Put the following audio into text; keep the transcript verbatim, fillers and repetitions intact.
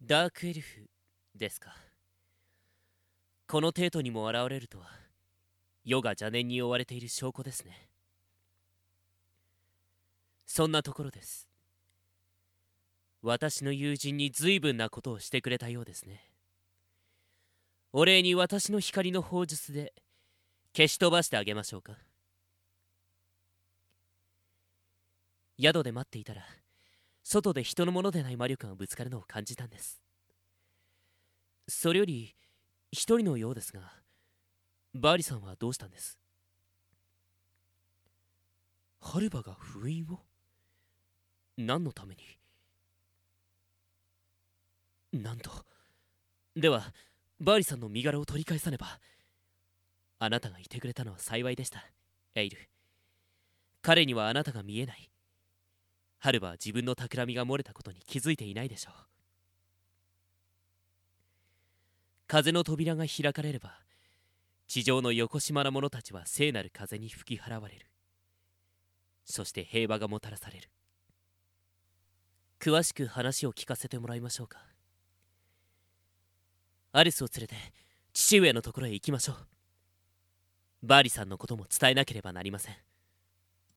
ダークエルフですか。この程度にも現れるとは、世が邪念に追われている証拠ですね。そんなところです。私の友人に随分なことをしてくれたようですね。お礼に私の光の砲術で消し飛ばしてあげましょうか。宿で待っていたら、外で人のものでない魔力がぶつかるのを感じたんです。それより一人のようですが、バーリさんはどうしたんです？ハルバが封印を？何のために？なんと。ではバーリさんの身柄を取り返さねば。あなたがいてくれたのは幸いでした、エイル。彼にはあなたが見えない。ハルバは自分の企みが漏れたことに気づいていないでしょう。風の扉が開かれれば、地上の横島な者たちは聖なる風に吹き払われる。そして平和がもたらされる。詳しく話を聞かせてもらいましょうか。アリスを連れて父上のところへ行きましょう。バーリさんのことも伝えなければなりません。